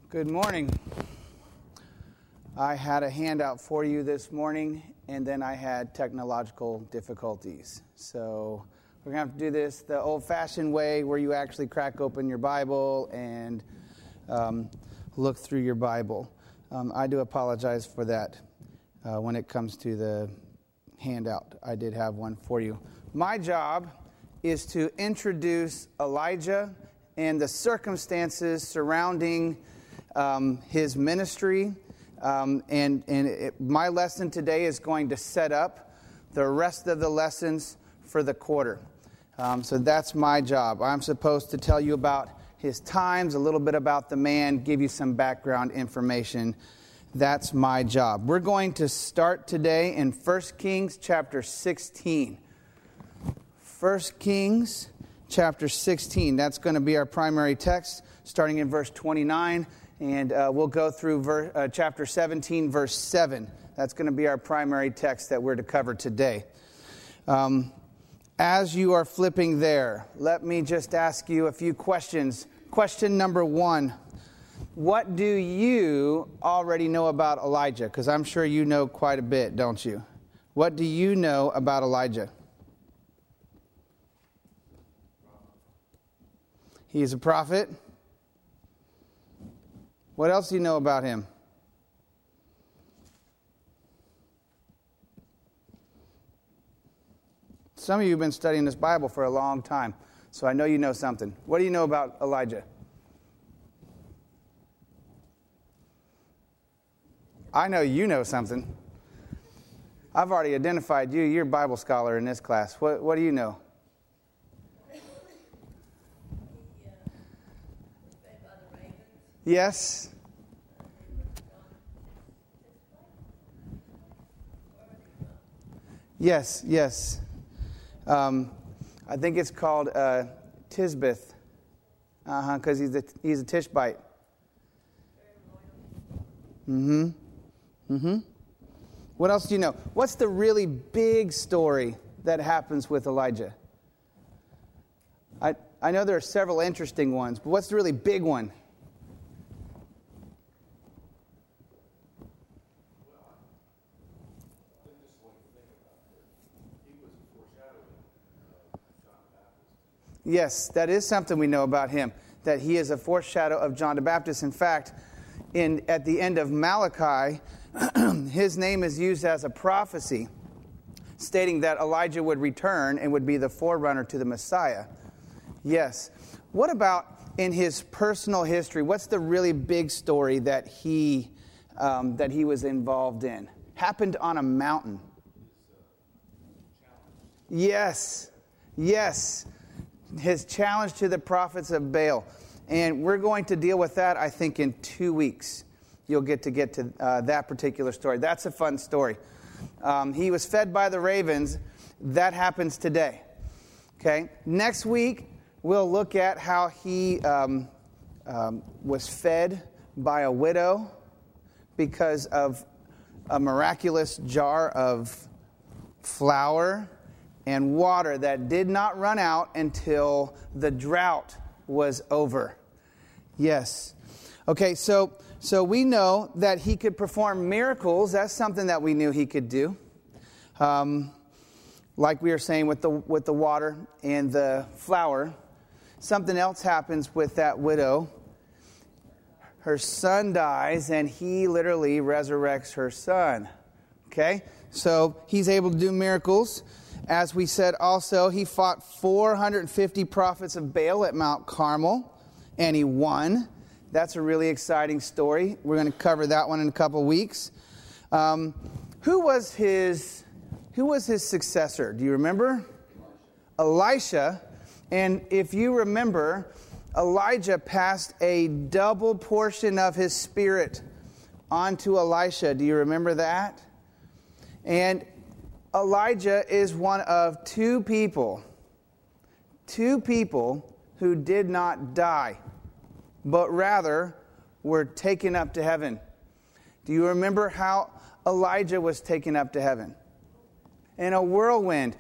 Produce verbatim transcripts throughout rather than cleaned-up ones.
Good morning. I had a handout for you this morning, and then I had technological difficulties. So we're going to have to do this the old-fashioned way, where you actually crack open your Bible and um, look through your Bible. Um, I do apologize for that uh, when it comes to the handout. I did have one for you. My job is to introduce Elijah and the circumstances surrounding um, his ministry. Um, and and it, my lesson today is going to set up the rest of the lessons for the quarter. Um, so that's my job. I'm supposed to tell you about his times, a little bit about the man, give you some background information. That's my job. We're going to start today in First Kings chapter sixteen. First Kings chapter sixteen. That's going to be our primary text, starting in verse twenty-nine. And uh, we'll go through ver- uh, chapter seventeen, verse seven. That's going to be our primary text that we're to cover today. Um, as you are flipping there, let me just ask you a few questions. Question number one. What do you already know about Elijah? Because I'm sure you know quite a bit, don't you? What do you know about Elijah? He is a prophet. What else do you know about him? Some of you have been studying this Bible for a long time, so I know you know something. What do you know about Elijah? I know you know something. I've already identified you. You're a Bible scholar in this class. What, what do you know? Yes. Yes, yes. Um, I think it's called uh, Tisbith. Uh-huh, because he's a, he's a Tishbite. Mm-hmm. Mm-hmm. What else do you know? What's the really big story that happens with Elijah? I I know there are several interesting ones, but what's the really big one? Yes, that is something we know about him, that he is a foreshadow of John the Baptist. In fact, in at the end of Malachi, his name is used as a prophecy, stating that Elijah would return and would be the forerunner to the Messiah. Yes. What about in his personal history? What's the really big story that he um, that he was involved in? Happened on a mountain. Yes. Yes. His challenge to the prophets of Baal. And we're going to deal with that, I think, in two weeks. You'll get to get to uh, that particular story. That's a fun story. Um, he was fed by the ravens. That happens today. Okay. Next week, we'll look at how he um, um, was fed by a widow because of a miraculous jar of flour and water that did not run out until the drought was over. Yes. Okay, so so we know that he could perform miracles. That's something that we knew he could do. Um, like we were saying with the with the water and the flour. Something else happens with that widow. Her son dies, and he literally resurrects her son. Okay? So he's able to do miracles. As we said also, he fought four hundred fifty prophets of Baal at Mount Carmel, and he won. That's a really exciting story. We're going to cover that one in a couple of weeks. Um, who was his Who was his successor? Do you remember? Elisha. And if you remember, Elijah passed a double portion of his spirit onto Elisha. Do you remember that? And Elijah is one of two people, two people who did not die, but rather were taken up to heaven. Do you remember how Elijah was taken up to heaven? In a whirlwind.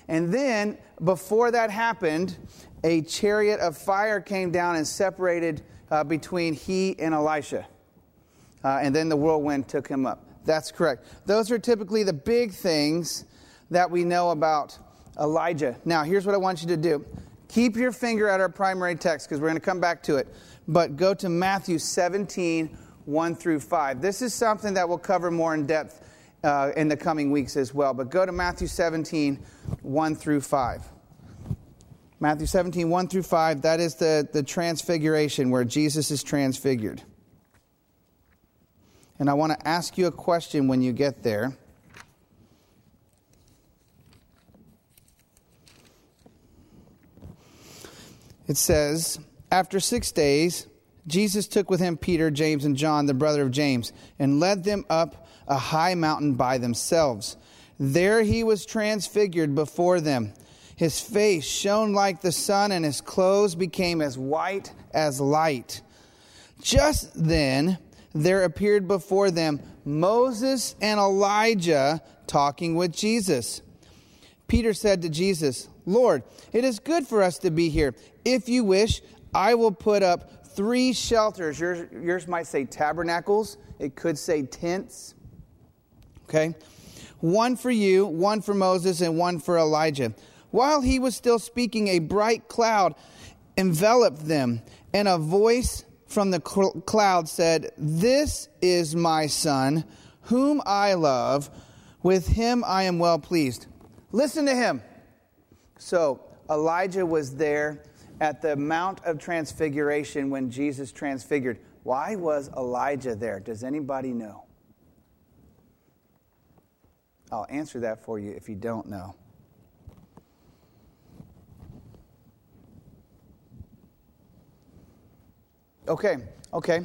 And then, before that happened, a chariot of fire came down and separated uh, between he and Elisha. Uh, and then the whirlwind took him up. That's correct. Those are typically the big things that we know about Elijah. Now, here's what I want you to do. Keep your finger at our primary text, because we're going to come back to it. But go to Matthew seventeen, one through five. This is something that we'll cover more in depth uh, in the coming weeks as well. But go to Matthew seventeen, one through five. Matthew seventeen, one through five, that is the, the transfiguration where Jesus is transfigured. And I want to ask you a question when you get there. It says, after six days, Jesus took with him Peter, James, and John, the brother of James, and led them up a high mountain by themselves. There he was transfigured before them. His face shone like the sun, and his clothes became as white as light. Just then there appeared before them Moses and Elijah talking with Jesus. Peter said to Jesus, Lord, it is good for us to be here. If you wish, I will put up three shelters. Yours, yours might say tabernacles. It could say tents. Okay? One for you, one for Moses, and one for Elijah. While he was still speaking, a bright cloud enveloped them, and a voice from the cl- cloud said, This is my son, whom I love. With him I am well pleased. Listen to him. So Elijah was there at the Mount of Transfiguration when Jesus transfigured. Why was Elijah there? Does anybody know? I'll answer that for you if you don't know. Okay, okay.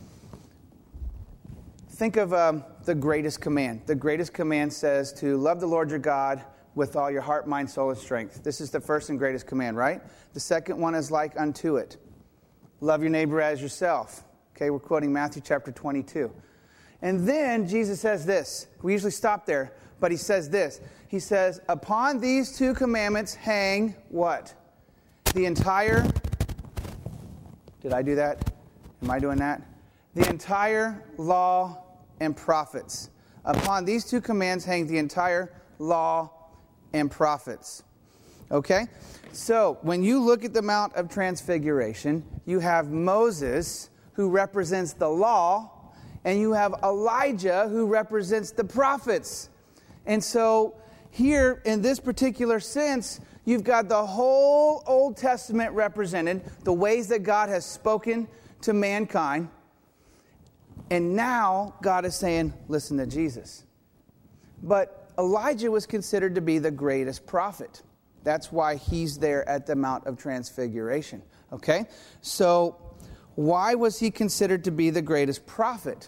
Think of um, the greatest command. The greatest command says to love the Lord your God with all your heart, mind, soul, and strength. This is the first and greatest command, right? The second one is like unto it. Love your neighbor as yourself. Okay, we're quoting Matthew chapter twenty-two. And then Jesus says this. We usually stop there, but he says this. He says, upon these two commandments hang what? The entire... Did I do that? Am I doing that? The entire law and prophets. Upon these two commands hang the entire law and prophets. Okay? So, when you look at the Mount of Transfiguration, you have Moses, who represents the law, and you have Elijah, who represents the prophets. And so, here, in this particular sense, you've got the whole Old Testament represented, the ways that God has spoken to mankind. And now, God is saying, listen to Jesus. But Elijah was considered to be the greatest prophet. That's why he's there at the Mount of Transfiguration. Okay? So, why was he considered to be the greatest prophet?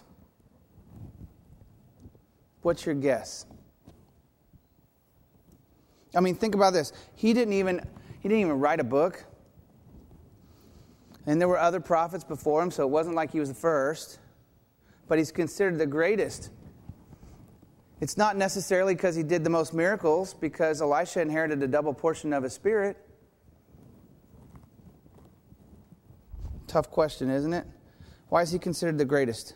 What's your guess? I mean, think about this. He didn't even he didn't even write a book. And there were other prophets before him, so it wasn't like he was the first. But he's considered the greatest. It's not necessarily because he did the most miracles, because Elisha inherited a double portion of his spirit. Tough question, isn't it? Why is he considered the greatest?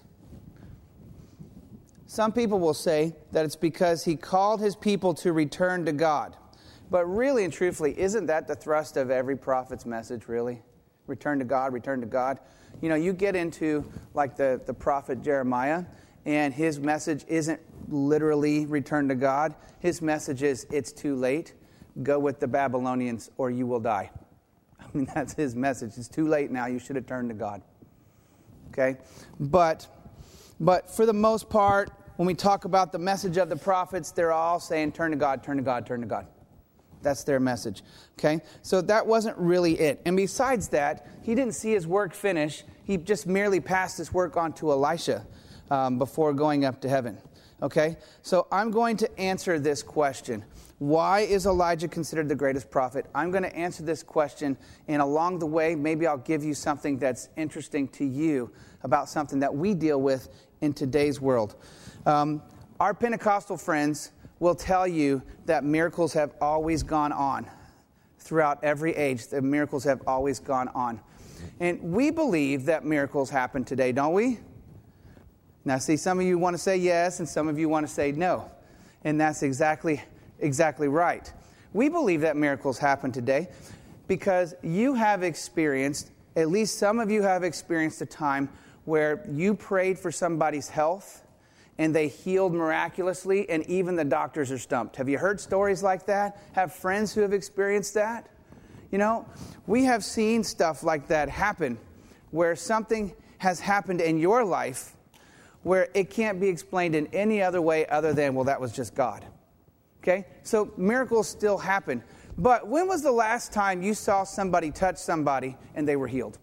Some people will say that it's because he called his people to return to God. But really and truthfully, isn't that the thrust of every prophet's message, really? Return to God, return to God. You know, you get into like the, the prophet Jeremiah, and his message isn't literally return to God. His message is, it's too late. Go with the Babylonians or you will die. I mean, that's his message. It's too late now. You should have turned to God. Okay? But, but for the most part, when we talk about the message of the prophets, they're all saying, turn to God, turn to God, turn to God. That's their message. Okay? So that wasn't really it. And besides that, he didn't see his work finish. He just merely passed his work on to Elisha um, before going up to heaven. Okay? So I'm going to answer this question. Why is Elijah considered the greatest prophet? I'm going to answer this question, and along the way, maybe I'll give you something that's interesting to you about something that we deal with in today's world. Um, our Pentecostal friends will tell you that miracles have always gone on. Throughout every age, the miracles have always gone on. And we believe that miracles happen today, don't we? Now, see, some of you want to say yes, and some of you want to say no. And that's exactly, exactly right. We believe that miracles happen today because you have experienced, at least some of you have experienced a time where you prayed for somebody's health and they healed miraculously, and even the doctors are stumped. Have you heard stories like that? Have friends who have experienced that? You know, we have seen stuff like that happen where something has happened in your life where it can't be explained in any other way other than, well, that was just God. Okay? So miracles still happen. But when was the last time you saw somebody touch somebody and they were healed?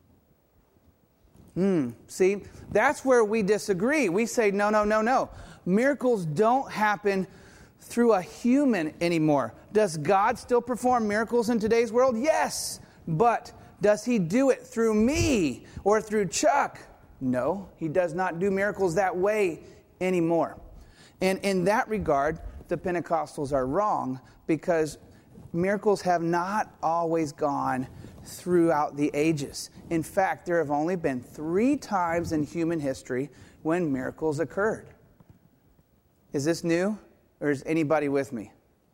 Hmm. See, that's where we disagree. We say, no, no, no, no. Miracles don't happen through a human anymore. Does God still perform miracles in today's world? Yes. But does he do it through me or through Chuck? No, he does not do miracles that way anymore. And in that regard, the Pentecostals are wrong because miracles have not always gone throughout the ages. In fact, there have only been three times in human history when miracles occurred. Is this new, or is anybody with me?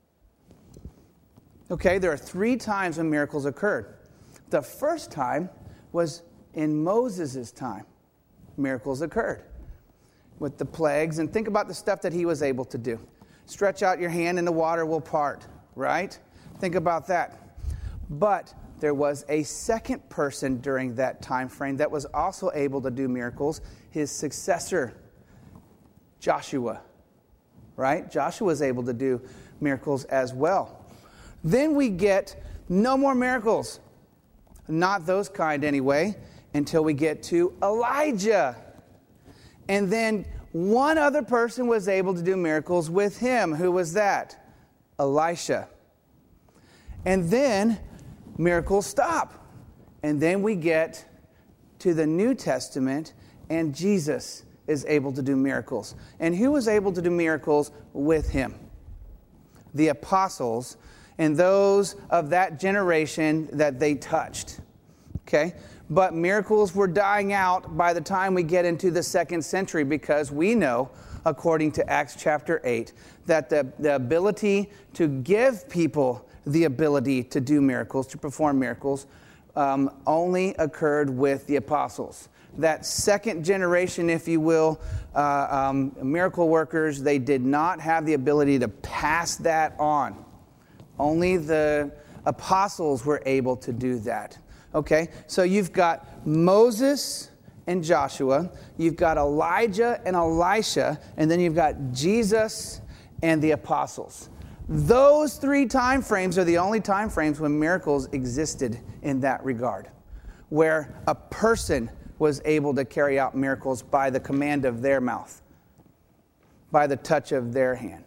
Okay, there are three times when miracles occurred. The first time was in Moses' time. Miracles occurred with the plagues, and think about the stuff that he was able to do. Stretch out your hand and the water will part, right? Think about that. But there was a second person during that time frame that was also able to do miracles, his successor, Joshua, right? Joshua was able to do miracles as well. Then we get no more miracles, not those kind anyway, until we get to Elijah. And then one other person was able to do miracles with him. Who was that? Elisha. And then miracles stop. And then we get to the New Testament, and Jesus is able to do miracles. And who was able to do miracles with him? The apostles and those of that generation that they touched. Okay? But miracles were dying out by the time we get into the second century because we know, according to Acts chapter eight, that the, the ability to give people the ability to do miracles, to perform miracles, um, only occurred with the apostles. That second generation, if you will, uh, um, miracle workers, they did not have the ability to pass that on. Only the apostles were able to do that. Okay, so you've got Moses and Joshua, you've got Elijah and Elisha, and then you've got Jesus and the apostles. Those three time frames are the only time frames when miracles existed in that regard, where a person was able to carry out miracles by the command of their mouth, by the touch of their hand.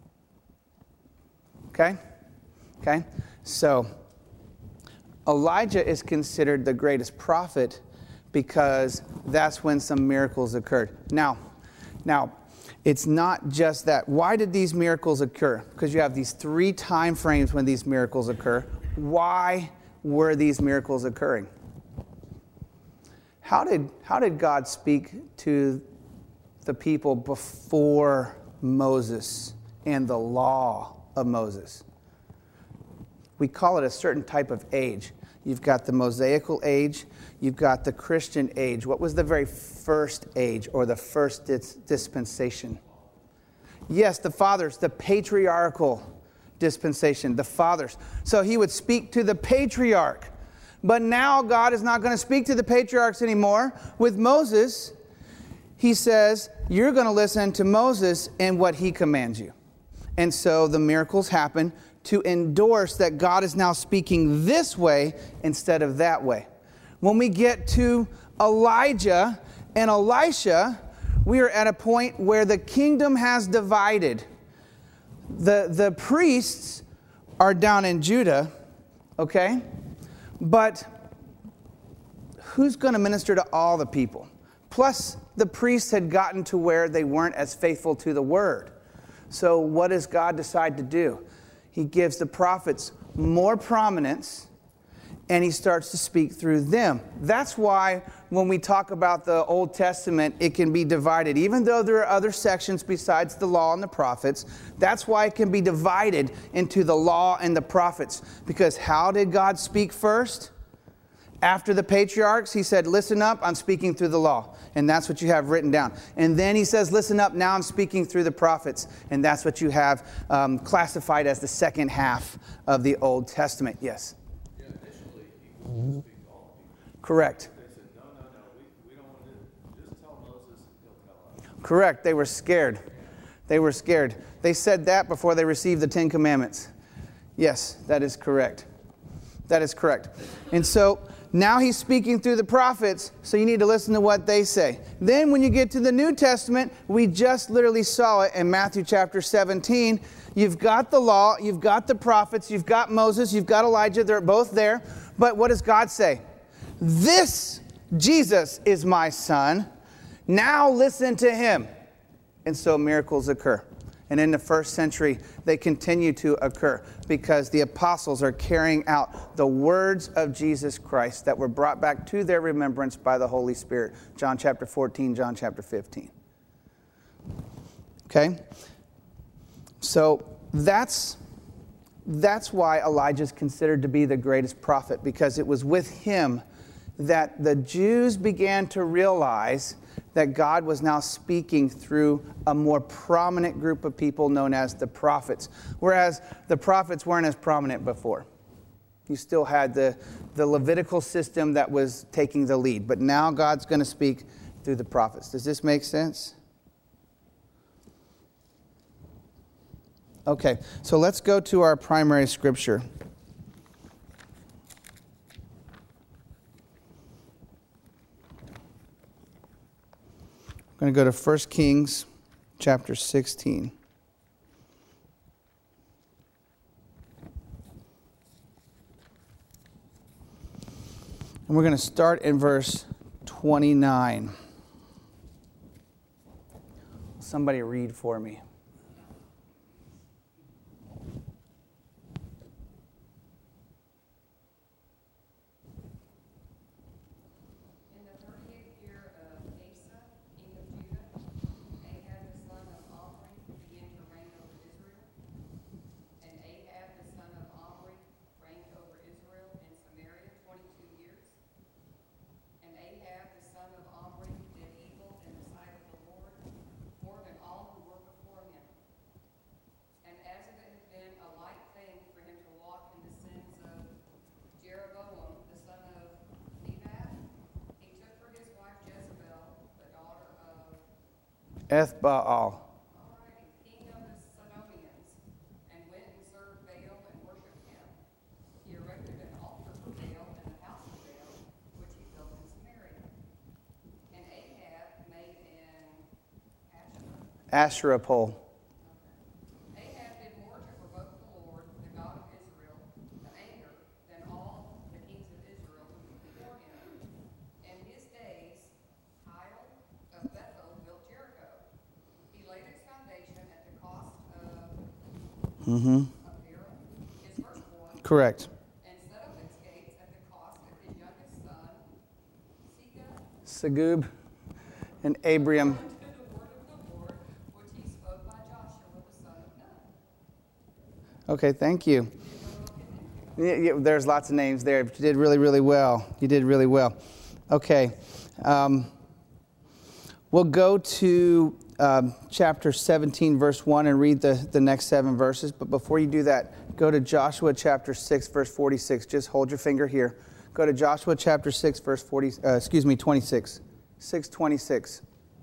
Okay? Okay? So Elijah is considered the greatest prophet because that's when some miracles occurred. Now, now, it's not just that. Why did these miracles occur? Because you have these three time frames when these miracles occur. Why were these miracles occurring? How did, how did God speak to the people before Moses and the law of Moses? We call it a certain type of age. You've got the Mosaical age. You've got the Christian age. What was the very first age or the first dis- dispensation? Yes, the fathers, the patriarchal dispensation, the fathers. So he would speak to the patriarch. But now God is not going to speak to the patriarchs anymore. With Moses, he says, you're going to listen to Moses and what he commands you. And so the miracles happen to endorse that God is now speaking this way instead of that way. When we get to Elijah and Elisha, we are at a point where the kingdom has divided. The, the priests are down in Judah, okay? But who's going to minister to all the people? Plus, the priests had gotten to where they weren't as faithful to the word. So what does God decide to do? He gives the prophets more prominence, and he starts to speak through them. That's why when we talk about the Old Testament, it can be divided. Even though there are other sections besides the law and the prophets, that's why it can be divided into the law and the prophets. Because how did God speak first? After the patriarchs, he said, listen up, I'm speaking through the law. And that's what you have written down. And then he says, listen up, now I'm speaking through the prophets. And that's what you have um, classified as the second half of the Old Testament. Yes? Yeah, initially, he wanted to speak to all people. Correct. They said, no, no, no, we, we don't want to, just tell Moses, he'll tell us. Correct. They were scared. They were scared. They said that before they received the Ten Commandments. Yes, that is correct. That is correct. And so now he's speaking through the prophets, so you need to listen to what they say. Then when you get to the New Testament, we just literally saw it in Matthew chapter seventeen. You've got the law, you've got the prophets, you've got Moses, you've got Elijah. They're both there. But what does God say? This Jesus is my son. Now listen to him. And so miracles occur. And in the first century, they continue to occur because the apostles are carrying out the words of Jesus Christ that were brought back to their remembrance by the Holy Spirit. John chapter fourteen, John chapter fifteen. Okay? So that's, that's why Elijah is considered to be the greatest prophet, because it was with him that the Jews began to realize that God was now speaking through a more prominent group of people known as the prophets, whereas the prophets weren't as prominent before. You still had the, the Levitical system that was taking the lead, but now God's going to speak through the prophets. Does this make sense? Okay, so let's go to our primary scripture. I'm going to go to First Kings chapter sixteen. And we're going to start in verse twenty-nine. Somebody read for me. Ethbaal. King of the Sidonians, and went and served Baal and worshipped him. He erected an altar for Baal in the house of Baal, which he built in Samaria. And Ahab made an Asherah Asherah. pole. Ahab did more to provoke the Lord, the God of Israel, to anger than all the kings of Israel before him. In his days, Hiel of Bethel built Jericho. He laid its foundation at the cost of, Mm-hmm. of Beryl, his firstborn, Correct. and set up its gates at the cost of his youngest son, Segub Segub, and Abiram. to the word of the Lord, which he spoke by Joshua the son of Nun. Okay, thank you. Yeah, yeah, there's lots of names there, but you did really, really well. You did really well. Okay. Um, we'll go to um, chapter seventeen, verse one, and read the, the next seven verses. But before you do that, go to Joshua chapter six, verse forty-six. Just hold your finger here. Go to Joshua chapter six, verse forty. Uh, excuse me, twenty-six. six twenty-six.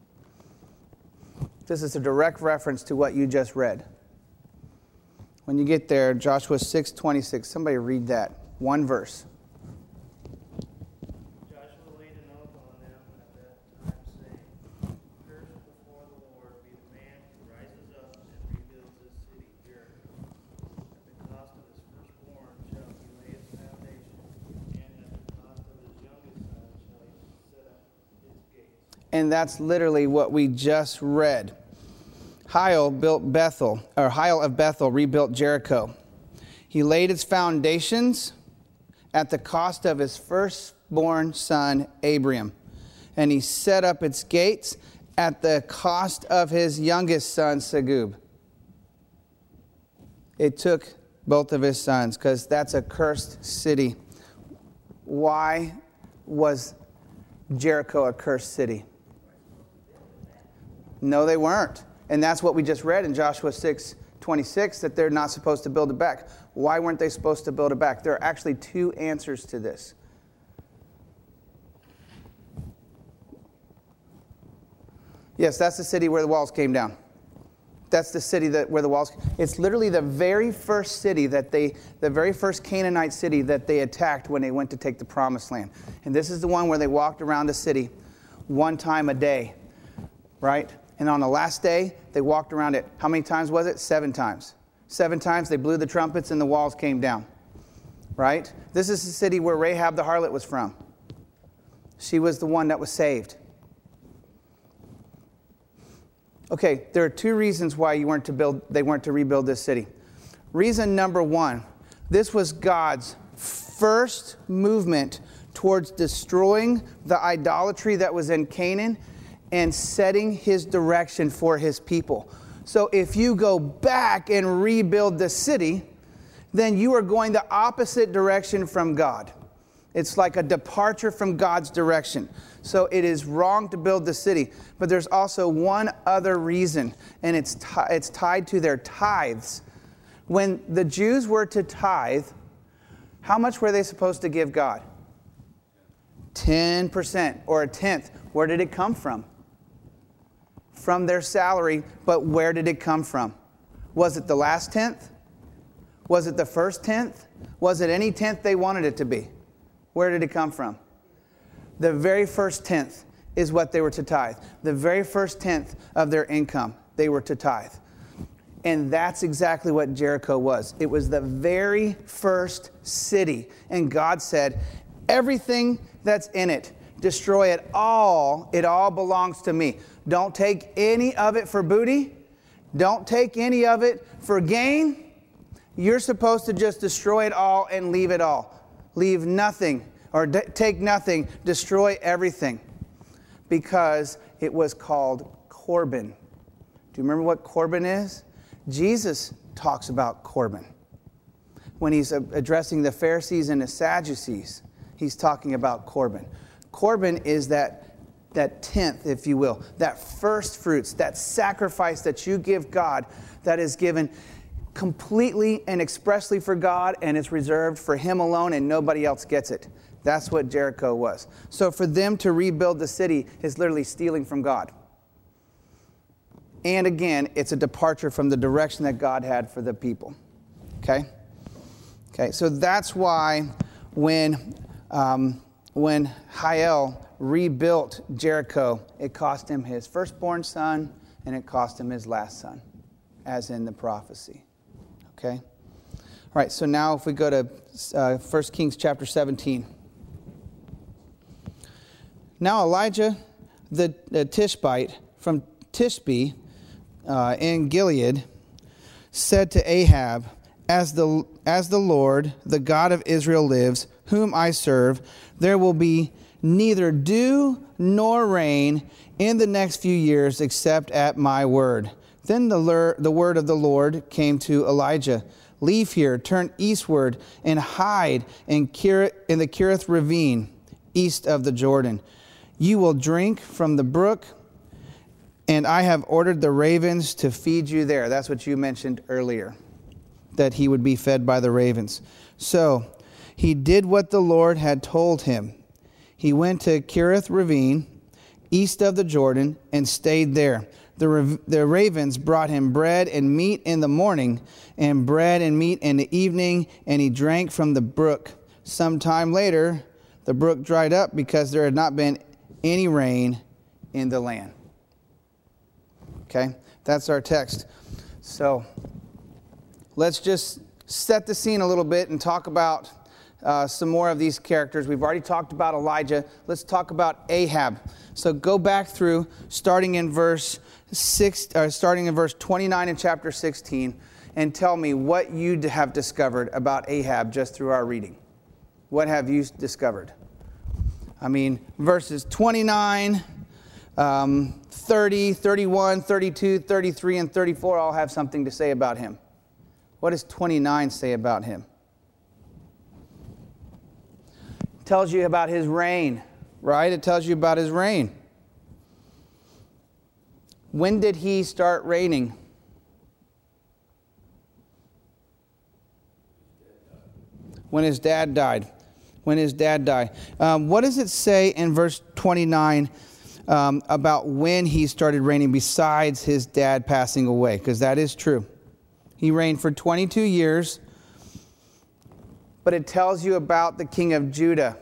This is a direct reference to what you just read. When you get there, Joshua six twenty-six. Somebody read that. One verse. Joshua laid an oath on them at that time, saying, Cursed before the Lord be the man who rises up and rebuilds this city, Jericho. At the cost of his firstborn shall he lay its foundation, and at the cost of his youngest son shall he set up its gates. And that's literally what we just read. Hiel built Bethel, or Hiel of Bethel rebuilt Jericho. He laid its foundations at the cost of his firstborn son, Abiram. And he set up its gates at the cost of his youngest son, Segub. It took both of his sons, because that's a cursed city. Why was Jericho a cursed city? No, they weren't. And that's what we just read in Joshua six twenty-six, that they're not supposed to build it back. Why weren't they supposed to build it back? There are actually two answers to this. Yes, that's the city where the walls came down. That's the city that where the walls. It's literally the very first city that they, the very first Canaanite city that they attacked when they went to take the promised land. And this is the one where they walked around the city one time a day, right? And on the last day, they walked around it. How many times was it? Seven times. Seven times they blew the trumpets and the walls came down, right? This is the city where Rahab the harlot was from. She was the one that was saved. Okay, there are two reasons why you weren't to build, they weren't to rebuild this city. Reason number one, this was God's first movement towards destroying the idolatry that was in Canaan and setting his direction for his people. So if you go back and rebuild the city, then you are going the opposite direction from God. It's like a departure from God's direction. So it is wrong to build the city. But there's also one other reason, and it's t- it's tied to their tithes. When the Jews were to tithe, how much were they supposed to give God? ten percent or a tenth. Where did it come from? From their salary, but where did it come from? Was it the last tenth? Was it the first tenth? Was it any tenth they wanted it to be? Where did it come from? The very first tenth is what they were to tithe. The very first tenth of their income, they were to tithe. And that's exactly what Jericho was. It was the very first city. And God said, everything that's in it, destroy it all. It all belongs to me. Don't take any of it for booty. Don't take any of it for gain. You're supposed to just destroy it all and leave it all. Leave nothing, or d- take nothing, destroy everything. Because it was called Corban. Do you remember what Corban is? Jesus talks about Corban. When he's addressing the Pharisees and the Sadducees, he's talking about Corban. Corban is that, that tenth, if you will, that first fruits, that sacrifice that you give God that is given completely and expressly for God, and it's reserved for him alone and nobody else gets it. That's what Jericho was. So for them to rebuild the city is literally stealing from God. And again, it's a departure from the direction that God had for the people. Okay? Okay, so that's why when, um, when Hiel rebuilt Jericho, it cost him his firstborn son and it cost him his last son, as in the prophecy. Okay? All right, so now if we go to uh, First Kings chapter seventeen. Now Elijah the, the Tishbite from Tishbe uh, in Gilead said to Ahab, as the, as the Lord, the God of Israel lives, whom I serve, there will be neither dew nor rain in the next few years except at my word. Then the, lur- the word of the Lord came to Elijah. Leave here, turn eastward, and hide in, Kir- in the Kerith ravine, east of the Jordan. You will drink from the brook, and I have ordered the ravens to feed you there. That's what you mentioned earlier, that he would be fed by the ravens. So he did what the Lord had told him. He went to Kerith ravine, east of the Jordan, and stayed there. The, the ravens brought him bread and meat in the morning, and bread and meat in the evening, and he drank from the brook. Sometime later, the brook dried up because there had not been any rain in the land. Okay, that's our text. So let's just set the scene a little bit and talk about uh, some more of these characters. We've already talked about Elijah. Let's talk about Ahab. So go back through, starting in verse six, uh, starting in verse twenty-nine in chapter sixteen, and tell me what you have discovered about Ahab just through our reading. What have you discovered? I mean, verses twenty-nine, um, thirty, thirty-one, thirty-two, thirty-three, and thirty-four all have something to say about him. What does twenty-nine say about him? It tells you about his reign, right? It tells you about his reign. When did he start reigning? When his dad died. When his dad died. Um, what does it say in verse twenty-nine um, about when he started reigning besides his dad passing away? Because that is true. He reigned for twenty-two years. But it tells you about the king of Judah.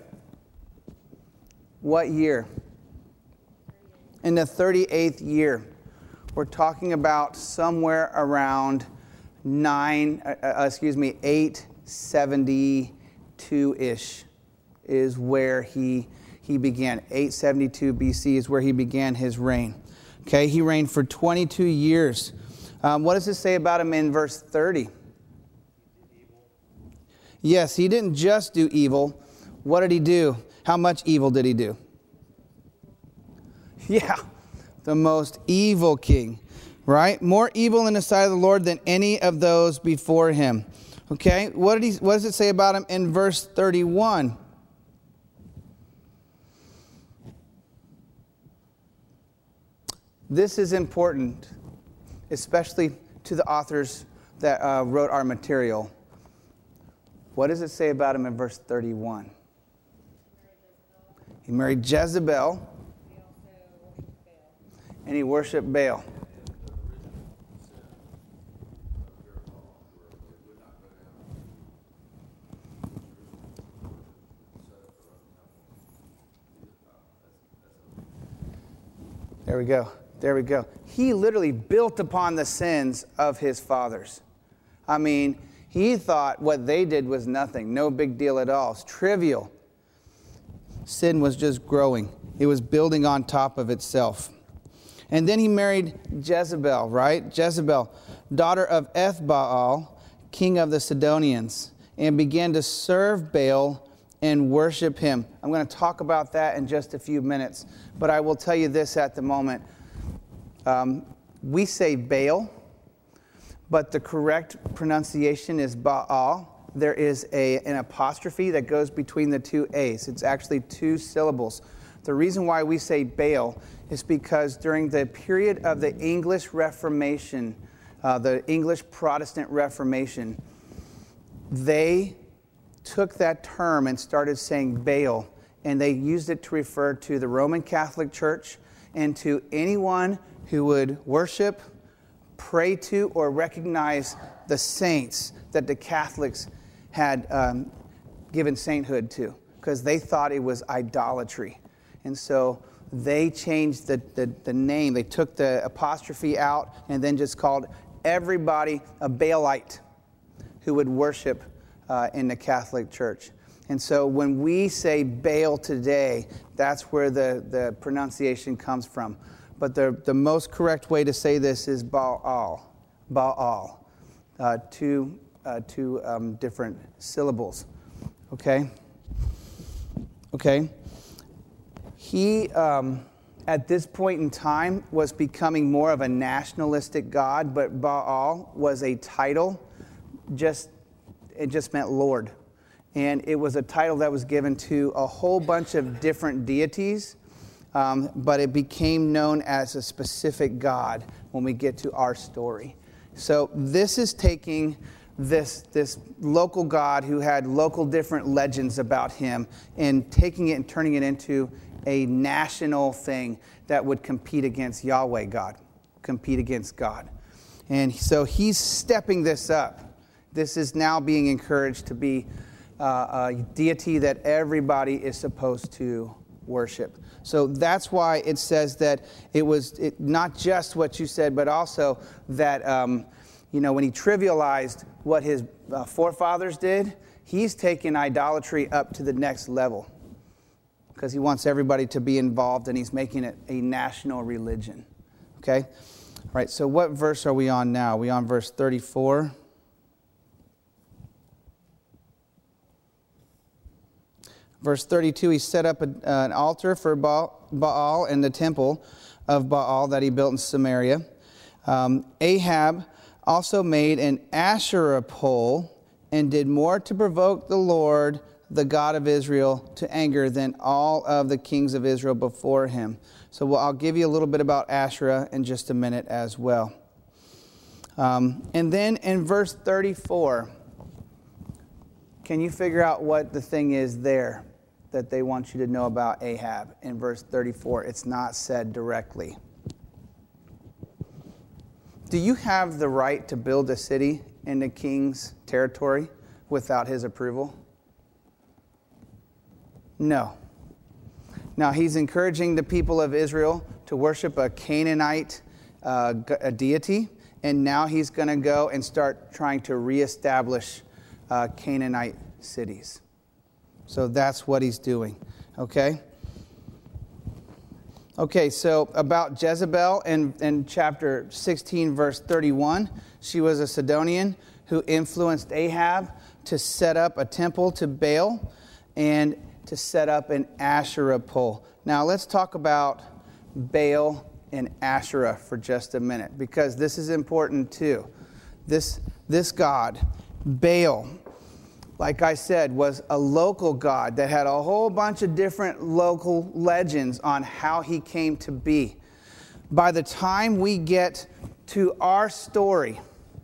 What year? In the thirty-eighth year. We're talking about somewhere around nine, uh, excuse me, eight seventy-two-ish is where he he began. eight seventy-two B C is where he began his reign. Okay, he reigned for twenty-two years. Um, what does it say about him in verse thirty? Yes, he didn't just do evil. What did he do? How much evil did he do? Yeah, the most evil king, right? More evil in the sight of the Lord than any of those before him. Okay, what did he? What does it say about him in verse thirty-one? This is important, especially to the authors that uh, wrote our material. What does it say about him in verse thirty-one? He married Jezebel. And he worshiped Baal. There we go. There we go. He literally built upon the sins of his fathers. I mean, he thought what they did was nothing. No big deal at all. It's trivial. Sin was just growing. It was building on top of itself. And then he married Jezebel, right? Jezebel, daughter of Ethbaal, king of the Sidonians, and began to serve Baal and worship him. I'm going to talk about that in just a few minutes, but I will tell you this at the moment. Um, we say Baal, but the correct pronunciation is Baal. There is a, an apostrophe that goes between the two A's. It's actually two syllables. The reason why we say Baal is because during the period of the English Reformation, uh, the English Protestant Reformation, they took that term and started saying Baal, and they used it to refer to the Roman Catholic Church and to anyone who would worship, pray to, or recognize the saints that the Catholics had um, given sainthood to, because they thought it was idolatry. And so they changed the, the, the name. They took the apostrophe out and then just called everybody a Baalite who would worship uh, in the Catholic Church. And so when we say Baal today, that's where the, the pronunciation comes from. But the, the most correct way to say this is Baal. Baal. Uh, two uh, two um, different syllables. Okay? Okay? He, um, at this point in time, was becoming more of a nationalistic god, but Baal was a title. Just it just meant Lord. And it was a title that was given to a whole bunch of different deities, um, but it became known as a specific god when we get to our story. So this is taking this, this local god who had local different legends about him and taking it and turning it into a national thing that would compete against Yahweh God, compete against God. And so he's stepping this up. This is now being encouraged to be uh, a deity that everybody is supposed to worship. So that's why it says that it was it, not just what you said, but also that, um, you know, when he trivialized what his uh, forefathers did, he's taken idolatry up to the next level, because he wants everybody to be involved, and he's making it a national religion. Okay? All right, so what verse are we on now? Are we on verse thirty-four? Verse thirty-two, he set up a, uh, an altar for Baal, Baal in the temple of Baal that he built in Samaria. Um, Ahab also made an Asherah pole and did more to provoke the Lord, the God of Israel, to anger than all of the kings of Israel before him. So well, I'll give you a little bit about Asherah in just a minute as well. Um, and then in verse thirty-four, can you figure out what the thing is there that they want you to know about Ahab in verse thirty-four? It's not said directly. Do you have the right to build a city in the king's territory without his approval? No. Now, he's encouraging the people of Israel to worship a Canaanite uh, a deity, and now he's going to go and start trying to reestablish uh, Canaanite cities. So that's what he's doing, okay? Okay, so about Jezebel in, in chapter sixteen, verse thirty-one, she was a Sidonian who influenced Ahab to set up a temple to Baal and to set up an Asherah pole. Now let's talk about Baal and Asherah for just a minute, because this is important too. This, this god, Baal, like I said, was a local god that had a whole bunch of different local legends on how he came to be. By the time we get to our story,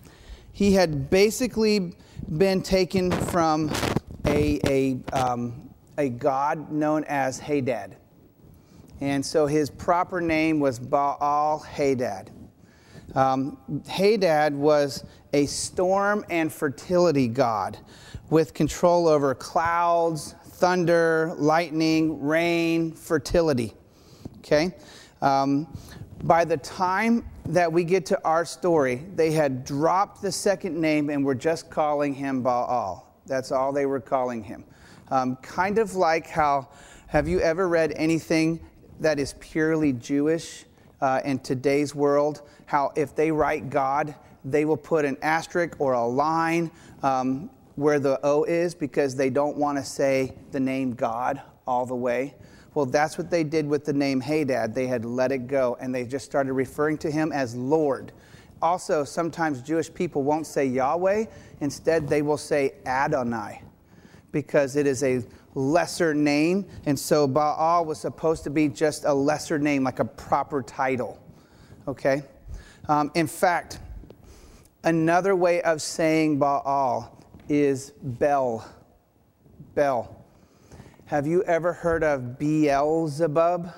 he had basically been taken from a, a, um, a god known as Hadad. And so his proper name was Baal Hadad. Um, Hadad was a storm and fertility god with control over clouds, thunder, lightning, rain, fertility. Okay? Um, by the time that we get to our story, they had dropped the second name and were just calling him Baal. That's all they were calling him. Um, kind of like how, have you ever read anything that is purely Jewish uh, in today's world? How if they write God, they will put an asterisk or a line um, where the O is, because they don't want to say the name God all the way. Well, that's what they did with the name Hadad. They had let it go, and they just started referring to him as Lord. Also, sometimes Jewish people won't say Yahweh. Instead, they will say Adonai, because it is a lesser name. And so Baal was supposed to be just a lesser name, like a proper title. Okay? Um, in fact, another way of saying Baal is Bel. Bel. Have you ever heard of Beelzebub?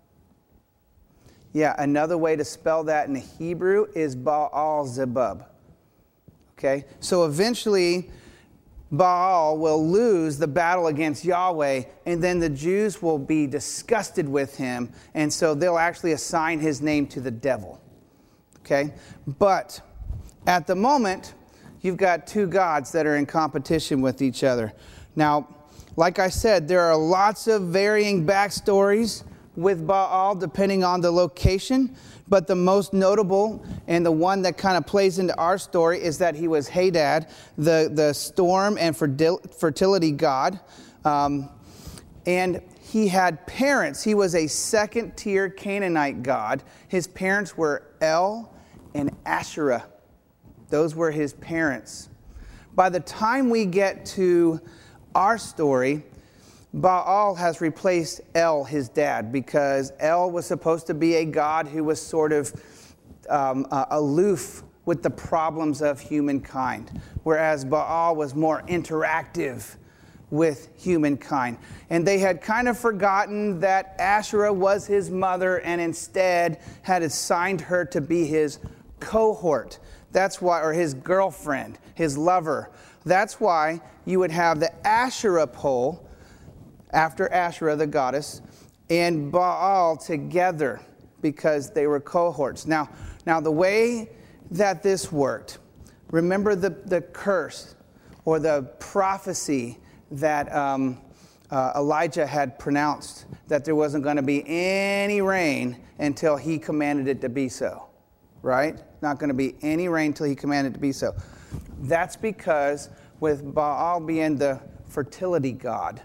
Yeah, another way to spell that in the Hebrew is Baal-zebub. Okay? So eventually, Baal will lose the battle against Yahweh, and then the Jews will be disgusted with him, and so they'll actually assign his name to the devil. Okay? But at the moment, you've got two gods that are in competition with each other. Now, like I said, there are lots of varying backstories with Baal depending on the location, but the most notable and the one that kind of plays into our story is that he was Hadad, the, the storm and fertility god. Um, and he had parents. He was a second-tier Canaanite god. His parents were El and Asherah. Those were his parents. By the time we get to our story, Baal has replaced El, his dad, because El was supposed to be a god who was sort of um, uh, aloof with the problems of humankind, whereas Baal was more interactive with humankind. And they had kind of forgotten that Asherah was his mother and instead had assigned her to be his cohort. That's why, or his girlfriend, his lover. That's why you would have the Asherah pole after Asherah, the goddess, and Baal together, because they were cohorts. Now, now the way that this worked, remember the, the curse or the prophecy that um, uh, Elijah had pronounced that there wasn't going to be any rain until he commanded it to be so, right? Not going to be any rain until he commanded it to be so. That's because with Baal being the fertility god,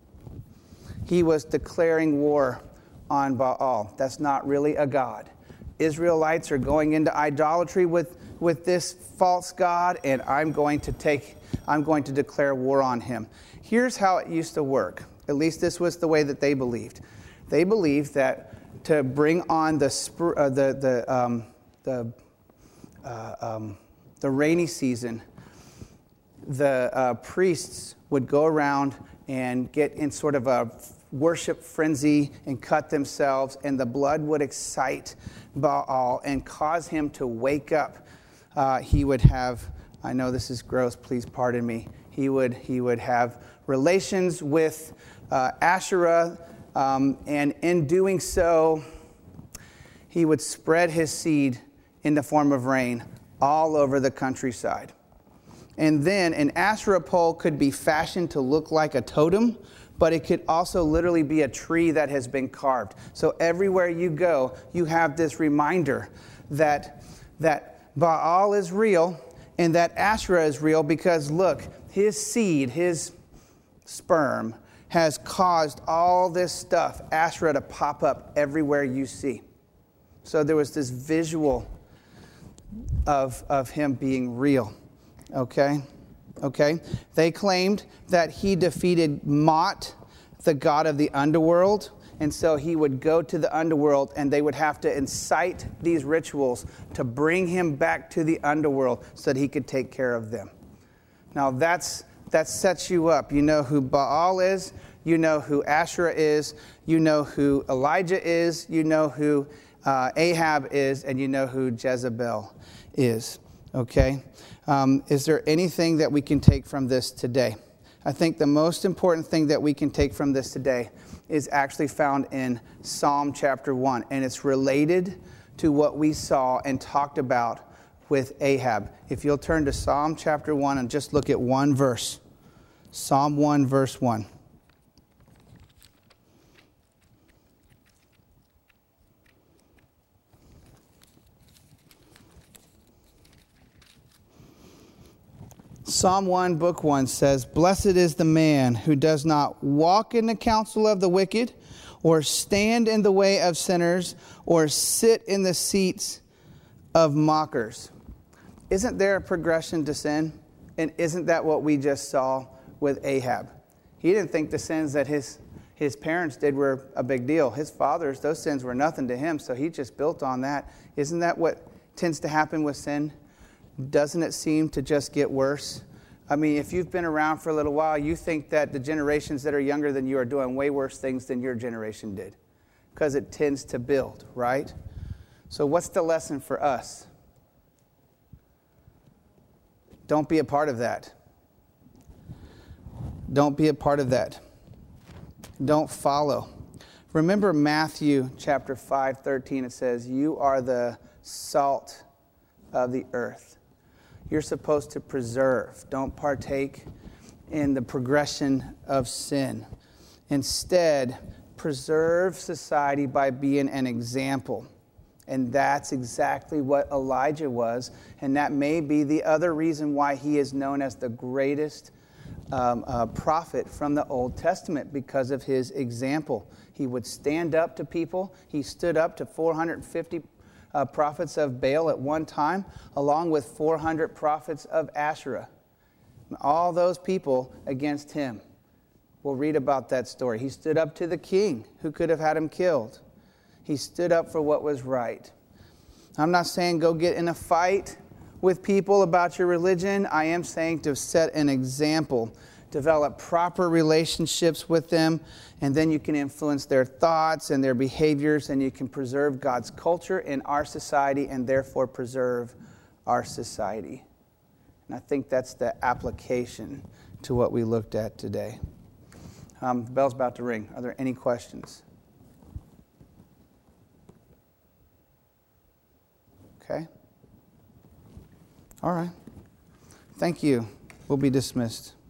he was declaring war on Baal. That's not really a god. Israelites are going into idolatry with, with this false god, and I'm going to take, I'm going to declare war on him. Here's how it used to work. At least this was the way that they believed. They believed that to bring on the spr- uh, the the um, the uh, um, the rainy season, the uh, priests would go around and get in sort of a worship frenzy and cut themselves, and the blood would excite Baal and cause him to wake up. Uh, he would have, I know this is gross, please pardon me, he would he would have relations with uh, Asherah, um, and in doing so, he would spread his seed in the form of rain all over the countryside. And then an Asherah pole could be fashioned to look like a totem, but it could also literally be a tree that has been carved. So everywhere you go, you have this reminder that, that Baal is real and that Asherah is real, because look, his seed, his sperm, has caused all this stuff, Asherah, to pop up everywhere you see. So there was this visual of, of him being real. Okay? Okay? They claimed that he defeated Mot, the god of the underworld, and so he would go to the underworld and they would have to incite these rituals to bring him back to the underworld so that he could take care of them. Now that's that sets you up. You know who Baal is, you know who Asherah is, you know who Elijah is, you know who uh, Ahab is, and you know who Jezebel is. Okay? Um, is there anything that we can take from this today? I think the most important thing that we can take from this today is actually found in Psalm chapter one, and it's related to what we saw and talked about with Ahab. If you'll turn to Psalm chapter one and just look at one verse. Psalm one, verse one. Psalm one, book one says, "Blessed is the man who does not walk in the counsel of the wicked, or stand in the way of sinners, or sit in the seats of mockers." Isn't there a progression to sin? And isn't that what we just saw with Ahab? He didn't think the sins that his, his parents did were a big deal. His fathers, those sins were nothing to him, so he just built on that. Isn't that what tends to happen with sin? Doesn't it seem to just get worse? I mean, if you've been around for a little while, you think that the generations that are younger than you are doing way worse things than your generation did, because it tends to build, right? So what's the lesson for us? Don't be a part of that. Don't be a part of that. Don't follow. Remember Matthew chapter five, thirteen, it says, "You are the salt of the earth." You're supposed to preserve. Don't partake in the progression of sin. Instead, preserve society by being an example. And that's exactly what Elijah was. And that may be the other reason why he is known as the greatest um, uh, prophet from the Old Testament, because of his example. He would stand up to people. He stood up to four hundred fifty uh, prophets of Baal at one time, along with four hundred prophets of Asherah. All those people against him. We'll read about that story. He stood up to the king who could have had him killed. He stood up for what was right. I'm not saying go get in a fight with people about your religion. I am saying to set an example, develop proper relationships with them, and then you can influence their thoughts and their behaviors, and you can preserve God's culture in our society and therefore preserve our society. And I think that's the application to what we looked at today. Um, the bell's about to ring. Are there any questions? Okay. All right. Thank you. We'll be dismissed.